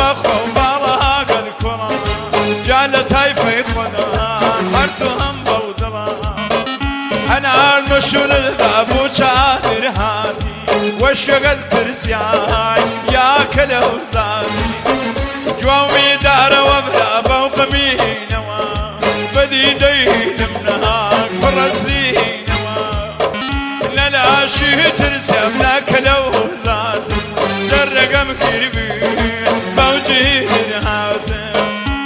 مخو بالا قد كنا جالت هاي في خنا هرتهم بودلا انا المشون الباب وشادر هاتي والشغل ترسياي يا كلو زادي جوامي دار وابلا بوقمي نوا بدي ديد منهاك فرسي نوا لا شي ترسم لك لو زادي زرقم كربي موجي هاتي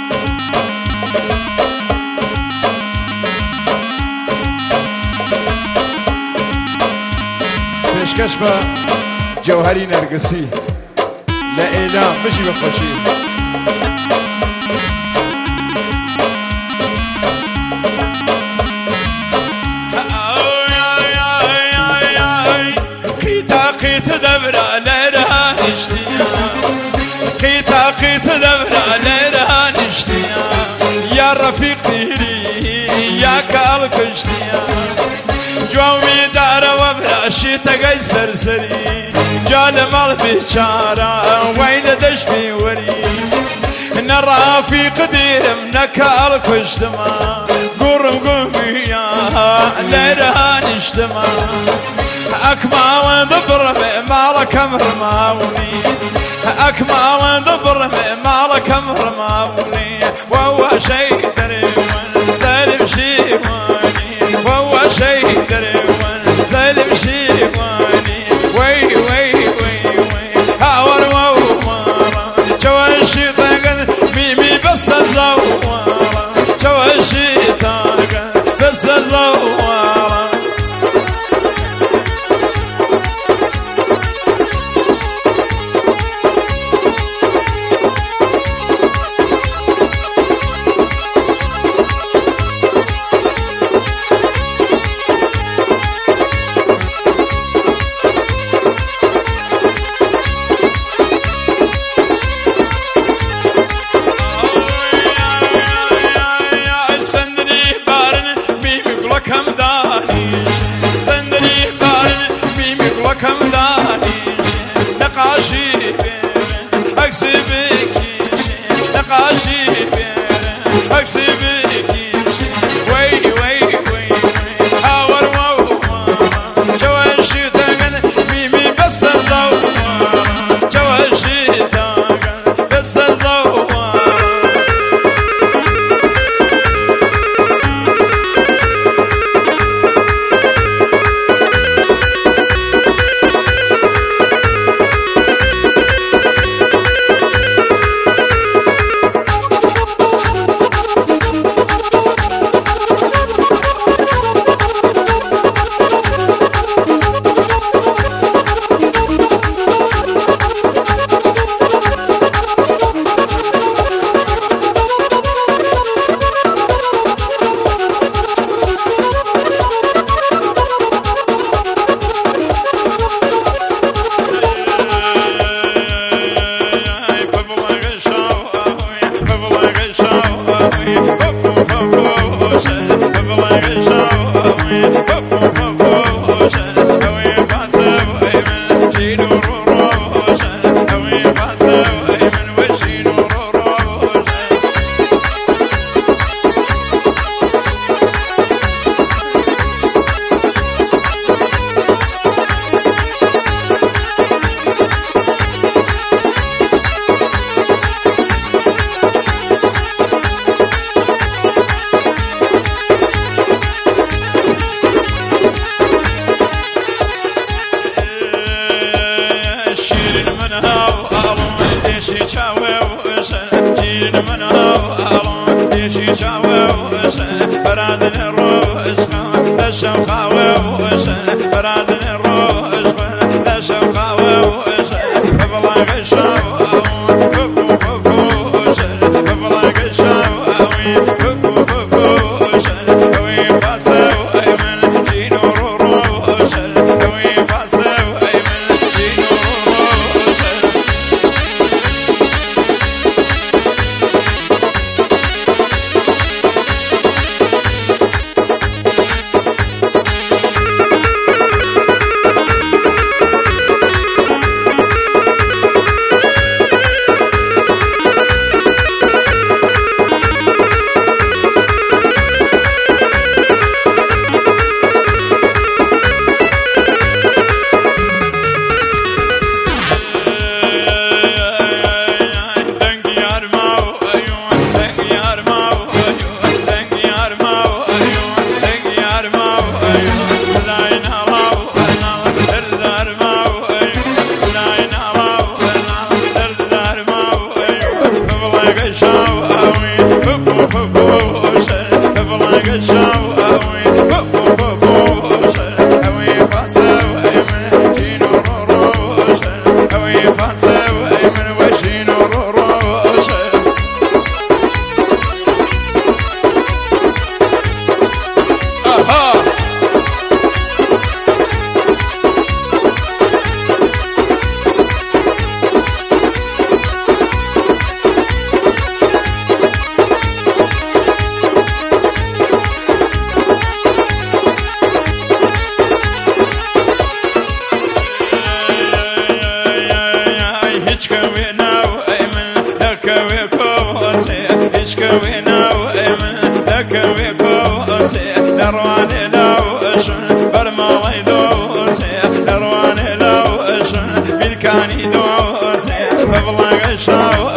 كشفة جوهري نرقصي لا إله مشي بخشي قيت دبرة ليرها نشتيا قيت دبرة ليرها نشتيا يا رفيق ديري يا كالك اشتيا جوامي دار وبراشي تقاي سرسري جال مال بيشارة وين دشبي وري نرافي قدير منك الكشتما قرم قومي ليرها نشتما أكمال دبر مالك مرماوني أكمال دبر مالك مرماوني وهو شيء دريوان سالم شيواني وهو شيء دريوان سالم شيواني وي وي وي وي هاور ومارا جوا الشيطان ميمي بس الزوارا جوا الشيطان بس الزوارا كم داني نقاشي بين اكسبك نقاشي بين اكسبك وي وي وي هاور وما جوا الشيطان ميمي بس الزوار جوا الشيطان بس الزوار يشكوينا وإيمن لك ويكوسي نروان لوشن برما ويدوسي نروان لوشن بالكاني دوسي ببلغ الشاو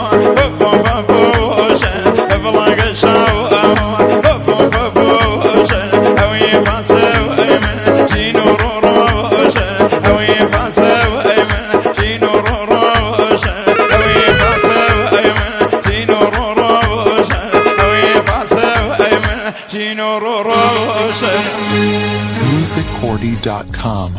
فوفوشن ببلغ الشاو فوفوشن أوي فاسو أيمن جينو روشن أوي فاسو أيمن جينو روشن أوي فاسو أيمن جينو روشن أوي فاسو أيمن جينو روشن musiccordy.com